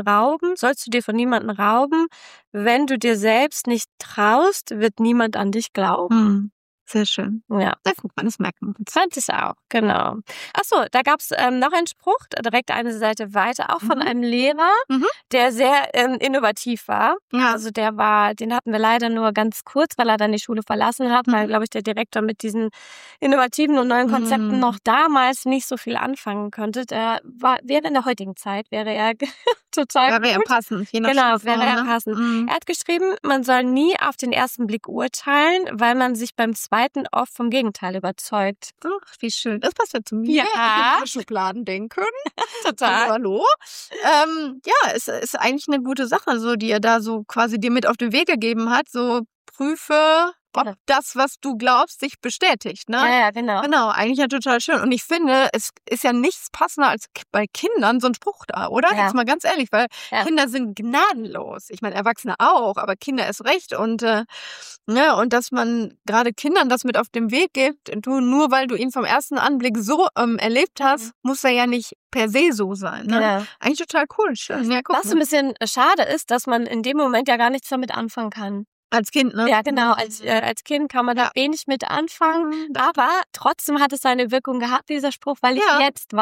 rauben. Wenn du dir selbst nicht traust, wird niemand an dich glauben. Sehr schön. Ja. Da kann man das merken. Fand ich auch, genau. Achso, da gab es noch einen Spruch, direkt eine Seite weiter, auch von einem Lehrer, der sehr innovativ war. Ja. Also den hatten wir leider nur ganz kurz, weil er dann die Schule verlassen hat, weil, glaube ich, der Direktor mit diesen innovativen und neuen Konzepten noch damals nicht so viel anfangen konnte. Wäre in der heutigen Zeit, wäre er total wäre er passend. Genau, wäre er passend. Er hat geschrieben, man soll nie auf den ersten Blick urteilen, weil man sich beim zweiten oft vom Gegenteil überzeugt. Ach, wie schön. Das passt ja zu mir. Ja. Ich Schubladen denken. Total. Hallo. Es ist eigentlich eine gute Sache, so, die er da so quasi dir mit auf den Weg gegeben hat. So, prüfe, ob das, was du glaubst, sich bestätigt. Ne? Ja, genau. Genau, eigentlich ja total schön. Und ich finde, es ist ja nichts passender als bei Kindern so ein Spruch da, oder? Ja. Jetzt mal ganz ehrlich, weil Kinder sind gnadenlos. Ich meine, Erwachsene auch, aber Kinder erst recht. Und dass man gerade Kindern das mit auf den Weg gibt, nur weil du ihn vom ersten Anblick so erlebt hast, muss er ja nicht per se so sein. Ne? Ja. Eigentlich total cool. Schön. Ja, was ein bisschen schade ist, dass man in dem Moment ja gar nichts damit anfangen kann. Als Kind, ne? Ja, genau. Als Kind kann man da wenig mit anfangen. Aber trotzdem hat es seine Wirkung gehabt, dieser Spruch, weil ich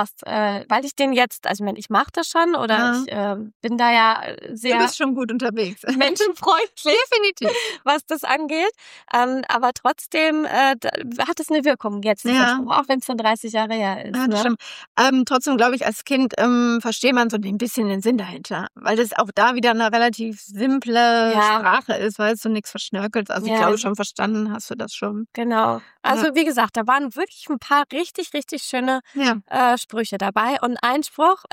den jetzt, also ich mache das schon oder ich bin da ja sehr... Du bist schon gut unterwegs. Menschenfreundlich. Definitiv. Was das angeht. Aber trotzdem hat es eine Wirkung jetzt, dieser Spruch, auch wenn es schon 30 Jahre her ist. Ja, das stimmt. Trotzdem glaube ich, als Kind versteht man so ein bisschen den Sinn dahinter. Weil das auch da wieder eine relativ simple Sprache ist, weil es so nichts verschnörkelt. Also ich glaube schon verstanden hast du das schon. Genau. Also wie gesagt, da waren wirklich ein paar richtig, richtig schöne Sprüche dabei. Und ein Spruch...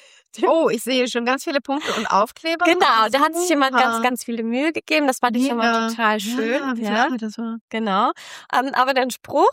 Oh, ich sehe schon ganz viele Punkte und Aufkleber. Genau, da hat sich jemand ganz, ganz viele Mühe gegeben. Das fand ich schon mal total schön. Ja, das war. Genau. Aber der Spruch,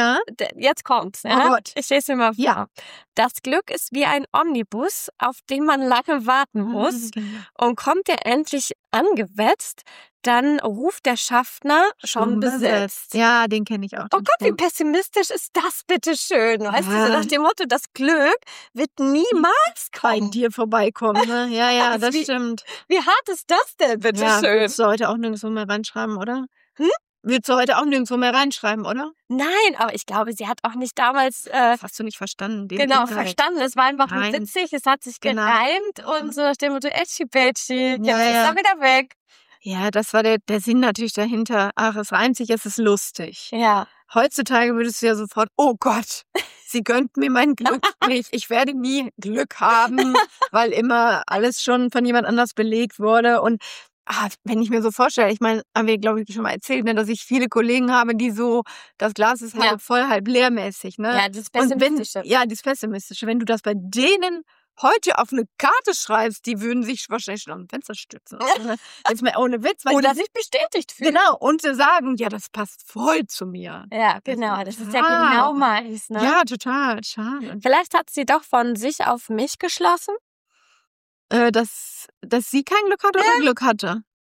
jetzt kommt's. Ja? Oh Gott. Ich lese dir mal vor. Ja. Das Glück ist wie ein Omnibus, auf den man lange warten muss. Und kommt er endlich angewetzt, dann ruft der Schaffner schon besetzt. Ja, den kenne ich auch. Oh Gott, wie pessimistisch ist das bitte schön. Weißt du, so nach dem Motto, das Glück wird niemals bei dir vorbeikommen. Ne? Ja, das stimmt. Wie hart ist das denn, bitte schön? Willst du heute auch nirgendwo mehr reinschreiben, oder? Willst du heute auch nirgendwo mehr reinschreiben, oder? Nein, aber ich glaube, sie hat auch nicht damals... das hast du nicht verstanden. Verstanden. Es war einfach nur witzig, es hat sich gereimt und so nach dem Motto, Etschi-Betschi, jetzt ist er wieder weg. Ja, das war der Sinn natürlich dahinter. Ach, es reimt sich, es ist lustig. Ja. Heutzutage würdest du ja sofort, oh Gott, sie gönnt mir mein Glück nicht. Ich werde nie Glück haben, weil immer alles schon von jemand anders belegt wurde. Und wenn ich mir so vorstelle, ich meine, haben wir, glaube ich, schon mal erzählt, ne, dass ich viele Kollegen habe, die so, das Glas ist halb voll, halb leermäßig. Ne? Ja, das Pessimistische. Das Pessimistische. Wenn du das bei denen heute auf eine Karte schreibst, die würden sich wahrscheinlich schon am Fenster stützen. Jetzt mal ohne Witz. Weil oder sich bestätigt fühlen. Genau, und sie sagen, ja, das passt voll zu mir. Ja, genau, das ist ja genau meins. Ne? Ja, total, schade. Vielleicht hat sie doch von sich auf mich geschlossen? Dass sie kein Glück hatte oder Glück hatte?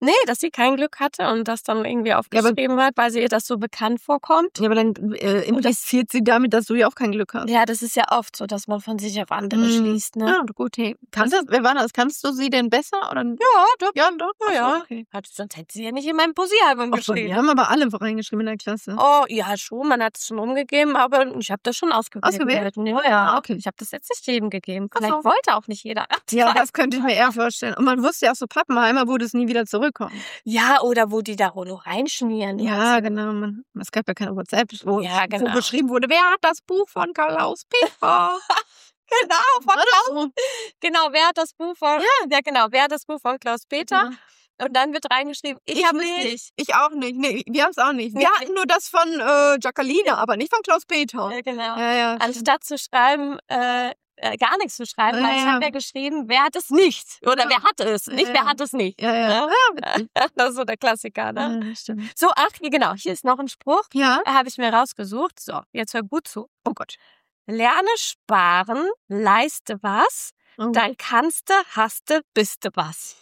Nee, dass sie kein Glück hatte und das dann irgendwie aufgeschrieben hat, weil sie ihr das so bekannt vorkommt. Ja, aber dann impliziert sie damit, dass du ja auch kein Glück hast. Ja, das ist ja oft so, dass man von sich auf andere schließt. Ne? Ja, gut. Hey. Wer war das? Kannst du sie denn besser? Oder? Ja, doch. Ja, doch. Ja. Okay. Sonst hätte sie ja nicht in meinem Poesiealbum geschrieben. Wir haben aber alle reingeschrieben in der Klasse. Oh, ja, schon. Man hat es schon umgegeben, aber ich habe das schon ausgewählt. Ja, okay. Ich habe das jetzt nicht jedem gegeben. Vielleicht wollte auch nicht jeder. Ja, das könnte ich mir eher vorstellen. Und man wusste ja auch so Pappenheimer, wo das nie wieder zurückkommt. Ja, oder wo die da nur reinschmieren. Ja, genau. Es gab ja keine WhatsApp, wo beschrieben wurde, wer hat das Buch von Klaus Peter? Genau, von Klaus. Genau, wer hat das Buch von? Ja, genau, wer hat das Buch von Klaus Peter? Ja. Und dann wird reingeschrieben, ich habe es nicht. Ich auch nicht. Nee, wir haben es auch nicht. Wir hatten nur das von Jacqueline, aber nicht von Klaus Peter. Ja, genau. Ja. Anstatt zu schreiben, gar nichts zu schreiben, weil ich habe ja geschrieben, wer hat es nicht? Oder wer hat es? Nicht, wer hat es nicht. Ja. Das ist so der Klassiker, ne? Ja, stimmt. So, genau, hier ist noch ein Spruch. Ja. Habe ich mir rausgesucht. So, jetzt hör gut zu. Oh Gott. Lerne sparen, leiste was, dann kannste, haste, biste was.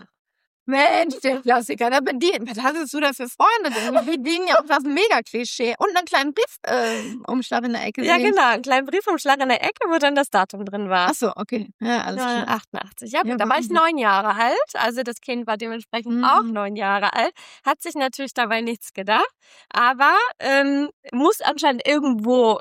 Mensch, der Klassiker, was hast du da für Freunde? Die dienen ja auch das Mega-Klischee. Und einen kleinen Briefumschlag in der Ecke. Ja, genau, einen kleinen Briefumschlag in der Ecke, wo dann das Datum drin war. Ach so, okay. Ja, alles klar. 88. Ja, gut, da war ich 9 Jahre alt. Also das Kind war dementsprechend auch 9 Jahre alt. Hat sich natürlich dabei nichts gedacht. Aber muss anscheinend irgendwo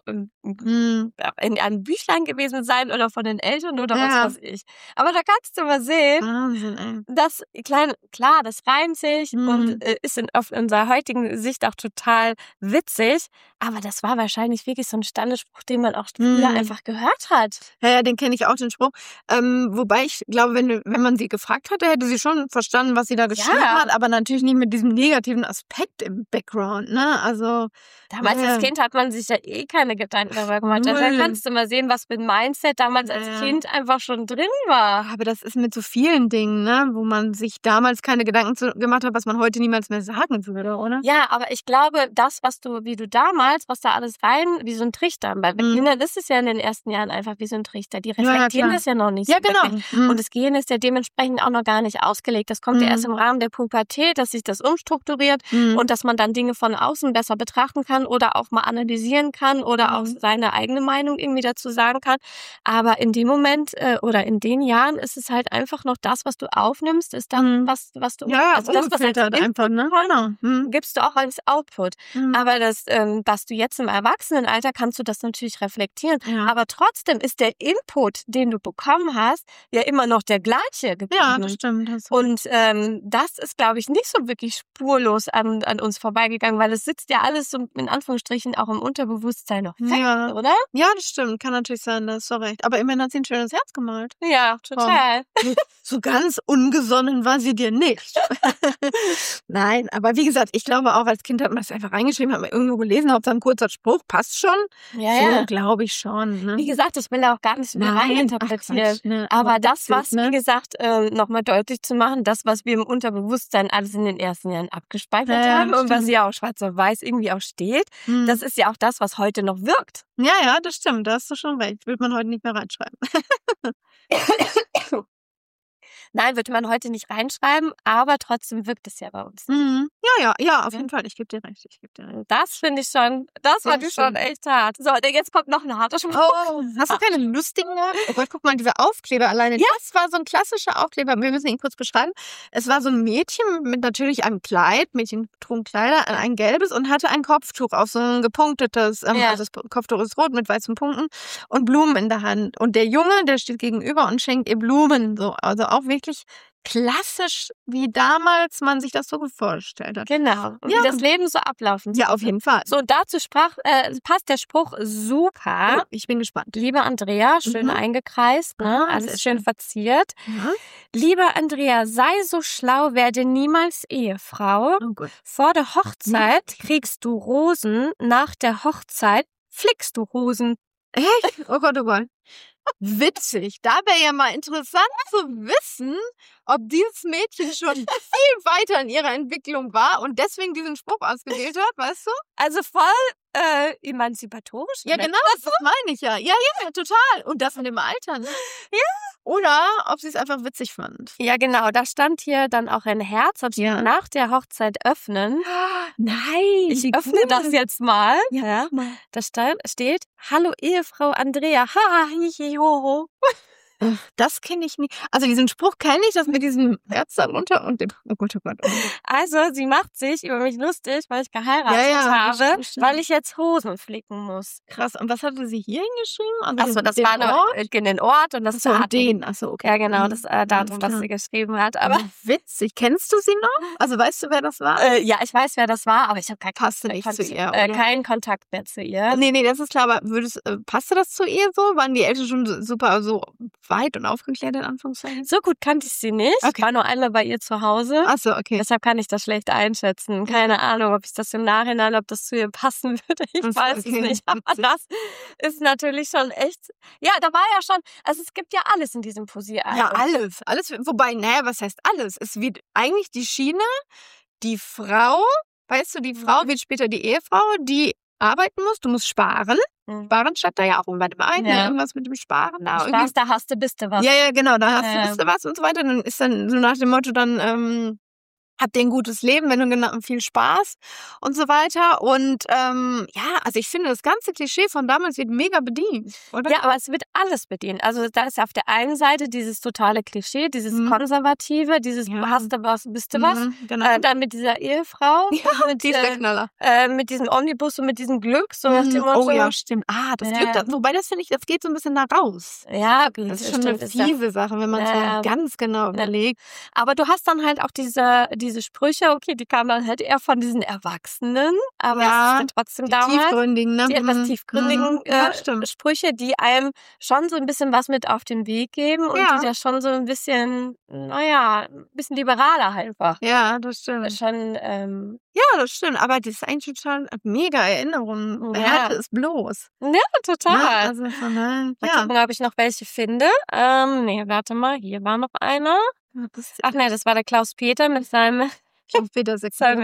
in einem Büchlein gewesen sein oder von den Eltern oder was weiß ich. Aber da kannst du mal sehen, Wahnsinn, das klar, das reimt sich und ist auf unserer heutigen Sicht auch total witzig. Aber das war wahrscheinlich wirklich so ein Standardspruch, den man auch früher einfach gehört hat. Ja, den kenne ich auch, den Spruch. Wobei ich glaube, wenn man sie gefragt hätte, hätte sie schon verstanden, was sie da geschrieben hat, aber natürlich nicht mit diesem negativen Aspekt im Background, ne? Also damals als Kind hat man sich ja keine Gedanken darüber gemacht. Da kannst du mal sehen, was für ein Mindset damals als Kind einfach schon drin war. Aber das ist mit so vielen Dingen, ne? Wo man sich damals keine Gedanken gemacht hat, was man heute niemals mehr sagen würde, oder? Ja, aber ich glaube, das, was da alles rein, wie so ein Trichter. Bei Kindern ist es ja in den ersten Jahren einfach wie so ein Trichter. Die reflektieren das ja noch nicht. Ja, genau. Und das Gehirn ist ja dementsprechend auch noch gar nicht ausgelegt. Das kommt ja erst im Rahmen der Pubertät, dass sich das umstrukturiert und dass man dann Dinge von außen besser betrachten kann oder auch mal analysieren kann oder auch seine eigene Meinung irgendwie dazu sagen kann. Aber in dem Moment oder in den Jahren ist es halt einfach noch das, was du aufnimmst, ist dann was du also das, was halt einfach, ne? Genau. Gibst du auch als Output. Aber das, was du jetzt im Erwachsenenalter, kannst du das natürlich reflektieren. Ja. Aber trotzdem ist der Input, den du bekommen hast, ja immer noch der gleiche geblieben. Ja, das stimmt. Und das ist, glaube ich, nicht so wirklich spurlos an uns vorbeigegangen, weil es sitzt ja alles so in Anführungsstrichen auch im Unterbewusstsein noch fest, oder? Ja, das stimmt. Kann natürlich sein, da hast du recht. Aber immerhin hat sie ein schönes Herz gemalt. Ja, total. So ganz ungesonnen war sie dir nicht. Nein, aber wie gesagt, ich glaube auch, als Kind hat man das einfach reingeschrieben, hat man irgendwo gelesen, Hauptsache ein kurzer Spruch, passt schon. Ja, so glaube ich schon. Ne? Wie gesagt, ich will da auch gar nicht mehr reininterpretieren. Ne? Aber das, wie gesagt, nochmal deutlich zu machen, das, was wir im Unterbewusstsein alles in den ersten Jahren abgespeichert haben und was ja auch schwarz auf weiß irgendwie auch steht, das ist ja auch das, was heute noch wirkt. Ja, das stimmt, da hast du schon recht. Würde man heute nicht mehr reinschreiben. Nein, würde man heute nicht reinschreiben, aber trotzdem wirkt es ja bei uns. Ja, auf jeden Fall. Ich gebe dir recht. Das finde ich schon, das fand ich schon echt hart. So, jetzt kommt noch ein harter Spruch. Oh, hast du keine lustigen? Oh Gott, guck mal, dieser Aufkleber alleine. Ja. Das war so ein klassischer Aufkleber. Wir müssen ihn kurz beschreiben. Es war so ein Mädchen mit natürlich einem Kleid. Mädchen trugen Kleider, ein gelbes und hatte ein Kopftuch auf so ein gepunktetes. Also das Kopftuch ist rot mit weißen Punkten und Blumen in der Hand. Und der Junge, der steht gegenüber und schenkt ihr Blumen. So, also auch wirklich klassisch, wie damals man sich das so vorgestellt hat. Genau. Und wie das Leben so ablaufen soll. Ja, auf jeden Fall. So, dazu passt der Spruch super. Oh, ich bin gespannt. Liebe Andrea, schön eingekreist, ne? Alles schön verziert. Liebe Andrea, sei so schlau, werde niemals Ehefrau. Oh Gott. Vor der Hochzeit kriegst du Rosen, nach der Hochzeit flickst du Rosen. Echt? Oh Gott. Witzig. Da wäre ja mal interessant zu wissen, ob dieses Mädchen schon viel weiter in ihrer Entwicklung war und deswegen diesen Spruch ausgewählt hat, weißt du? Also voll emanzipatorisch. Ja, genau, das meine ich ja. Ja, total. Und das in dem Alter, ne? Ja. Oder ob sie es einfach witzig fand. Ja, genau. Da stand hier dann auch ein Herz und nach der Hochzeit öffnen. Nein. Ich öffne das jetzt mal. Ja. Da steht, hallo Ehefrau Andrea. Ha, hi, ho, ho. Das kenne ich nicht. Also diesen Spruch kenne ich, das mit diesem Herz darunter und dem, oh Gott. Also sie macht sich über mich lustig, weil ich geheiratet habe, weil ich jetzt Hosen flicken muss. Krass. Und was hatte sie hier hingeschrieben? Achso, das war in den Ort und das Datum. Achso, okay. Ja, genau, das Datum, was sie geschrieben hat. Aber witzig. Kennst du sie noch? Also weißt du, wer das war? Ja, ich weiß, wer das war, aber ich habe keinen Kontakt mehr zu ihr. Nee, das ist klar, aber passte das zu ihr so? Waren die Eltern schon super so weit und aufgeklärt, in Anführungszeichen? So gut kannte ich sie nicht. Okay. Ich war nur einmal bei ihr zu Hause. Ach so, okay. Deshalb kann ich das schlecht einschätzen. Keine Ahnung, ob ich das im Nachhinein, ob das zu ihr passen würde. Ich weiß es nicht. Aber das ist natürlich schon echt... Ja, da war ja schon... Also es gibt ja alles in diesem Poesiealbum. Ja, alles. Wobei, was heißt alles? Es wird eigentlich die Schiene, die Frau, weißt du, die Frau wird später die Ehefrau, die arbeiten muss, du musst sparen. Sparen statt da ja auch irgendwann immer ein, irgendwas mit dem Sparen. Da hast du, bist du was. Ja, genau, da hast du, bist du was und so weiter. Dann ist dann so nach dem Motto dann, habt ihr ein gutes Leben, wenn du viel Spaß und so weiter. Und also ich finde, das ganze Klischee von damals wird mega bedient, oder? Ja, aber es wird alles bedient. Also da ist auf der einen Seite dieses totale Klischee, dieses Konservative, dieses hast du was, bist du was. Genau. Dann mit dieser Ehefrau. Ja, die ist der Knaller. Mit diesem Omnibus und mit diesem Glück. So nach dem Motto. Oh ja, stimmt. Das Glück, wobei das finde ich, das geht so ein bisschen da raus. Ja, das ist schon eine fiese Sache, wenn man es mal ganz genau überlegt. Aber du hast dann halt auch diese Sprüche, okay, die kamen dann halt eher von diesen Erwachsenen, aber es sind trotzdem damals tiefgründigen, ne? Die etwas tiefgründigen Sprüche, die einem schon so ein bisschen was mit auf den Weg geben und die da schon so ein bisschen, ein bisschen liberaler einfach. Ja, das stimmt. Schon, das stimmt, aber das ist eigentlich schon mega Erinnerung. Wer hatte es bloß? Ja, total. Ja, also mal gucken, ob ich noch welche finde. Warte mal, hier war noch einer. Ach nee, das war der Klaus Peter mit seinem... Klaus Peter,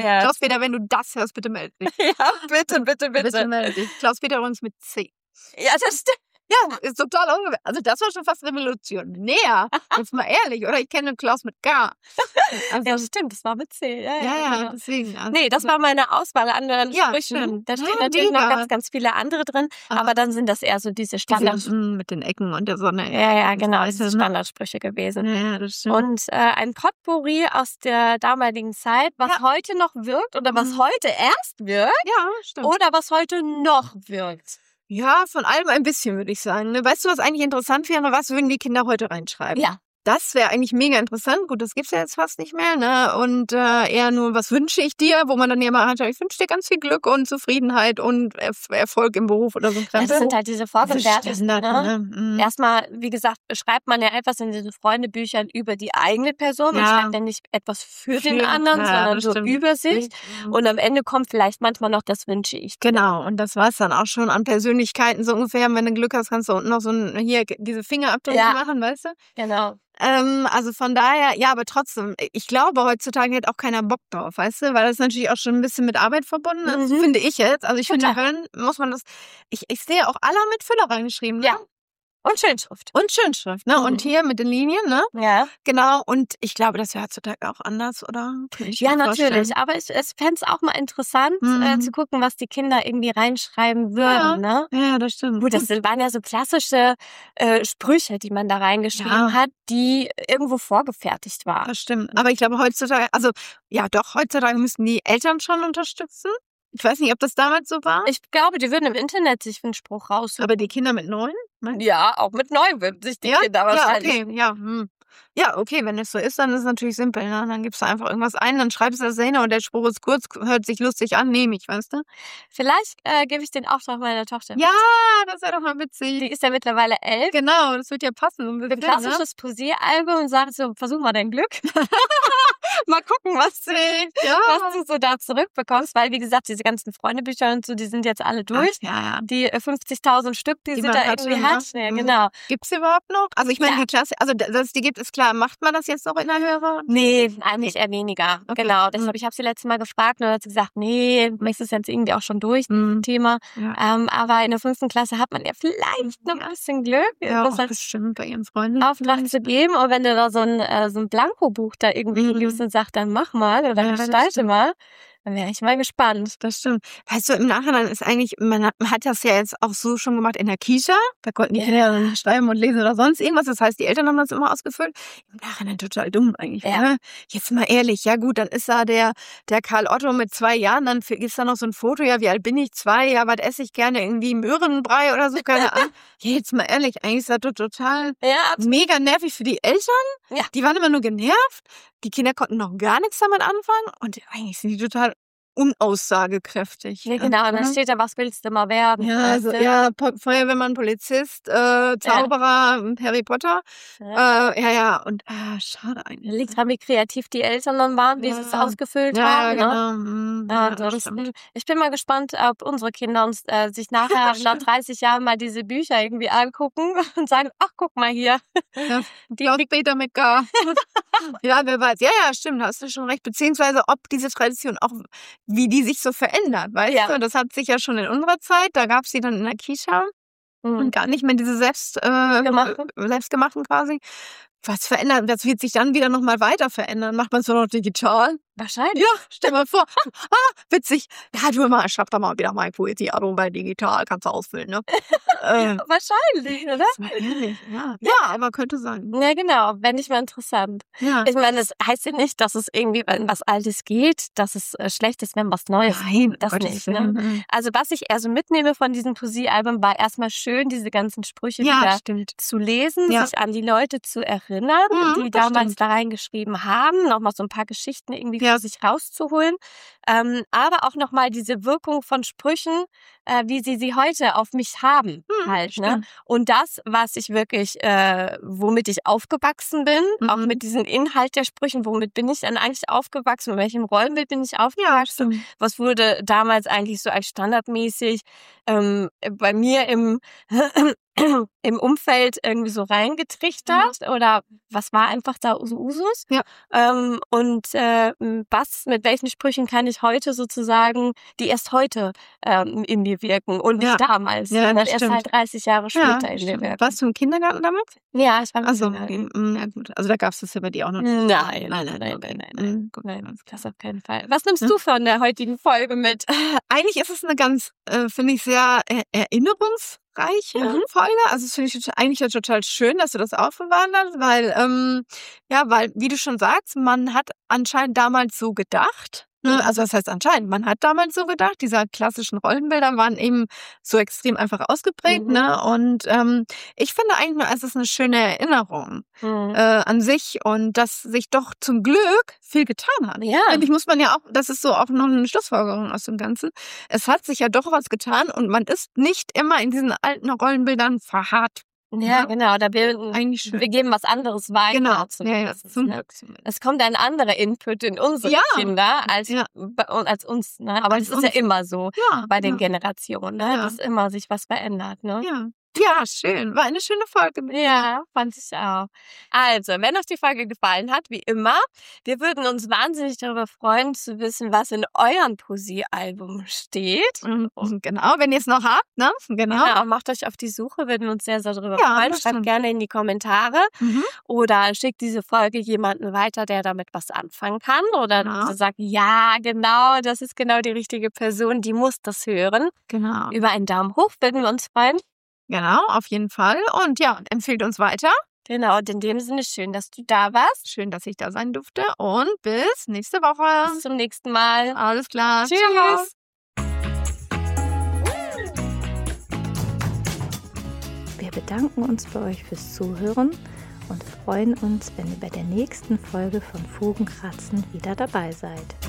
wenn du das hörst, bitte melde dich. Ja, bitte. Bitte melde dich. Klaus Peter übrigens mit C. Ja, das stimmt. Ja, ist total ungewöhnlich. Also das war schon fast revolutionär. Jetzt mal ehrlich, oder? Ich kenne Klaus mit K. Also, ja, stimmt, das war mit C. Ja, deswegen. Also, das war meine Auswahl an anderen Sprüchen. Da stehen natürlich noch ganz, ganz viele andere drin, aber dann sind das eher so diese Standard... mit den Ecken und der Sonne. Ja, genau, das sind Standardsprüche gewesen. Ja, das stimmt. Und ein Potpourri aus der damaligen Zeit, was heute noch wirkt oder was heute erst wirkt. Ja, stimmt. Oder was heute noch wirkt. Ja, von allem ein bisschen, würde ich sagen. Weißt du, was eigentlich interessant wäre? Was würden die Kinder heute reinschreiben? Ja. Das wäre eigentlich mega interessant. Gut, das gibt's ja jetzt fast nicht mehr, ne? Und eher nur, was wünsche ich dir? Wo man dann ja mal hat, ich wünsche dir ganz viel Glück und Zufriedenheit und Erfolg im Beruf oder so. Das sind halt diese Vorgefertigten. Ne? Erstmal, wie gesagt, beschreibt man ja etwas in diesen Freundebüchern über die eigene Person. Man schreibt ja nicht etwas für den anderen, sondern so über sich. Und am Ende kommt vielleicht manchmal noch, das wünsche ich dir. Genau, und das war's dann auch schon an Persönlichkeiten so ungefähr. Wenn du Glück hast, kannst du unten noch so hier diese Fingerabdrücke machen, weißt du? Genau. Also von daher, ja, aber trotzdem, ich glaube, heutzutage hat auch keiner Bock drauf, weißt du, weil das natürlich auch schon ein bisschen mit Arbeit verbunden ist, finde ich jetzt. Also ich finde, wenn muss man das, ich sehe auch alle mit Füller reingeschrieben, ne? Ja. Und Schönschrift. Ne? Und hier mit den Linien, ne? Ja. Genau. Und ich glaube, das wäre heutzutage auch anders, oder? Ja, natürlich. Aber ich fände es auch mal interessant, zu gucken, was die Kinder irgendwie reinschreiben würden, ne? Ja, das stimmt. Gut, das waren ja so klassische Sprüche, die man da reingeschrieben hat, die irgendwo vorgefertigt waren. Das stimmt. Aber ich glaube, heutzutage, heutzutage müssten die Eltern schon unterstützen. Ich weiß nicht, ob das damals so war. Ich glaube, die würden im Internet sich einen Spruch raussuchen. Aber die Kinder mit 9? Ja, auch mit 9 würden sich die Kinder wahrscheinlich. Ja, okay, Ja, okay, wenn es so ist, dann ist es natürlich simpel. Ne? Dann gibst du einfach irgendwas ein, dann schreibst du das hin und der Spruch ist kurz, hört sich lustig an, nehme ich, weißt du? Vielleicht gebe ich den Auftrag meiner Tochter. Ja, das wäre doch mal witzig. Die ist ja mittlerweile 11. Genau, das wird ja passen. So ein klassisches Poesiealbum und sagt so, versuch mal dein Glück. Mal gucken, was du so da zurückbekommst, weil, wie gesagt, diese ganzen Freundebücher und so, die sind jetzt alle durch. Ja. Die 50.000 Stück, die sie da irgendwie hat. Ja, genau. Gibt's die überhaupt noch? Also ich meine, die Klasse, also dass die gibt, ist alles klar. Macht man das jetzt noch in der Höhere? Nee, eigentlich eher weniger. Okay. Genau. Deshalb, ich habe sie letztes Mal gefragt und dann hat sie gesagt, nee, möchtest es jetzt irgendwie auch schon durch, das Thema. Ja. Aber in der 5. Klasse hat man ja vielleicht noch ein bisschen Glück. Ja, das bestimmt bei ihren Freunden. Auftrag zu geben. Und wenn du da so ein Blankobuch da irgendwie gibst und sagst, dann mach mal oder gestalte mal. Dann wäre ich mal gespannt. Das stimmt. Weißt du, im Nachhinein ist eigentlich, man hat das ja jetzt auch so schon gemacht in der Kita. Da konnten die Kinder ja dann schreiben und lesen oder sonst irgendwas. Das heißt, die Eltern haben das immer ausgefüllt. Im Nachhinein total dumm eigentlich. Ja. Ne? Jetzt mal ehrlich, ja gut, dann ist da der Karl Otto mit 2 Jahren, dann gibt's da noch so ein Foto, ja, wie alt bin ich? 2, ja, was esse ich gerne? Irgendwie Möhrenbrei oder so, keine Ahnung. Ja, jetzt mal ehrlich, eigentlich ist das total mega nervig für die Eltern. Ja. Die waren immer nur genervt. Die Kinder konnten noch gar nichts damit anfangen und eigentlich sind die total unaussagekräftig. Ja, genau, dann steht da, was willst du mal werden? Ja, also, Feuerwehrmann, Polizist, Zauberer, Harry Potter. Ja, und schade eigentlich. Liegt dran, wie kreativ die Eltern dann waren, wie sie es ausgefüllt haben. Ja, genau. Ich bin mal gespannt, ob unsere Kinder uns sich nachher nach 30 Jahren mal diese Bücher irgendwie angucken und sagen, ach, guck mal hier. Ja, die Peter mit K. Ja, wer weiß. Ja, stimmt, hast du schon recht. Beziehungsweise, ob diese Tradition auch, wie die sich so verändert, weißt du? Das hat sich ja schon in unserer Zeit, da gab es die dann in der Kita und gar nicht mehr diese selbstgemachten quasi. Was verändert, das wird sich dann wieder nochmal weiter verändern. Macht man es nur noch digital? Wahrscheinlich. Ja, stell mal vor. Witzig. Ja, schreib da mal wieder mein Poesiealbum bei digital, kannst du ausfüllen, ne? Wahrscheinlich, oder? Ja, aber könnte sein. Ja, genau. Wäre nicht mehr interessant. Ja. Ich meine, das heißt ja nicht, dass es irgendwie, wenn was Altes geht, dass es schlecht ist, wenn was Neues. Nein, das nicht. Ne? Also, was ich eher so mitnehme von diesem Poesiealbum, war erstmal schön, diese ganzen Sprüche wieder zu lesen, sich an die Leute zu erinnern, die damals da reingeschrieben haben, nochmal so ein paar Geschichten irgendwie für sich rauszuholen, aber auch nochmal diese Wirkung von Sprüchen, wie sie heute auf mich haben, halt, ne? Und das, was ich wirklich, womit ich aufgewachsen bin, auch mit diesem Inhalt der Sprüchen, womit bin ich dann eigentlich aufgewachsen, mit welchem Rollenbild bin ich aufgewachsen, was wurde damals eigentlich so als standardmäßig bei mir im Umfeld irgendwie so reingetrichtert oder was war einfach da so Usus? Ja. Und mit welchen Sprüchen kann ich heute sozusagen, die erst heute in mir wirken und nicht damals, sondern erst halt 30 Jahre später in mir wirken. Warst du im Kindergarten damals? Ja, ich war im Kindergarten. Ja gut, also da gab es das ja bei dir auch noch nicht. Nein. Das auf keinen Fall. Was nimmst du von der heutigen Folge mit? Eigentlich ist es eine ganz, finde ich, sehr erinnerungsreiche Folge. Also das finde ich eigentlich total schön, dass du das aufbewahrt hast, weil, weil, wie du schon sagst, man hat anscheinend damals so gedacht. Also das heißt anscheinend, man hat damals so gedacht, diese klassischen Rollenbilder waren eben so extrem einfach ausgeprägt. Ne? Und ich finde eigentlich, es ist eine schöne Erinnerung an sich und dass sich doch zum Glück viel getan hat. Ja. Eigentlich muss man ja auch, das ist so auch noch eine Schlussfolgerung aus dem Ganzen, es hat sich ja doch was getan und man ist nicht immer in diesen alten Rollenbildern verharrt. Ja, genau. Wir geben was anderes weiter. Genau. Es kommt ein anderer Input in unsere Kinder als uns. Ne? Aber das ist ja immer so bei den Generationen, ne? Dass immer sich was verändert. Ne? Ja, schön. War eine schöne Folge. Ja, fand ich auch. Also, wenn euch die Folge gefallen hat, wie immer, wir würden uns wahnsinnig darüber freuen, zu wissen, was in eurem Poesiealbum steht. Genau, wenn ihr es noch habt, ne? Genau, macht euch auf die Suche, würden uns sehr, sehr darüber freuen. Schreibt gerne in die Kommentare oder schickt diese Folge jemanden weiter, der damit was anfangen kann oder sagt, ja, genau, das ist genau die richtige Person, die muss das hören. Genau. Über einen Daumen hoch würden wir uns freuen. Genau, auf jeden Fall. Und empfehlt uns weiter. Genau, und in dem Sinne, schön, dass du da warst. Schön, dass ich da sein durfte. Und bis nächste Woche. Bis zum nächsten Mal. Alles klar. Tschüss. Wir bedanken uns bei euch fürs Zuhören und freuen uns, wenn ihr bei der nächsten Folge von Fugenkratzen wieder dabei seid.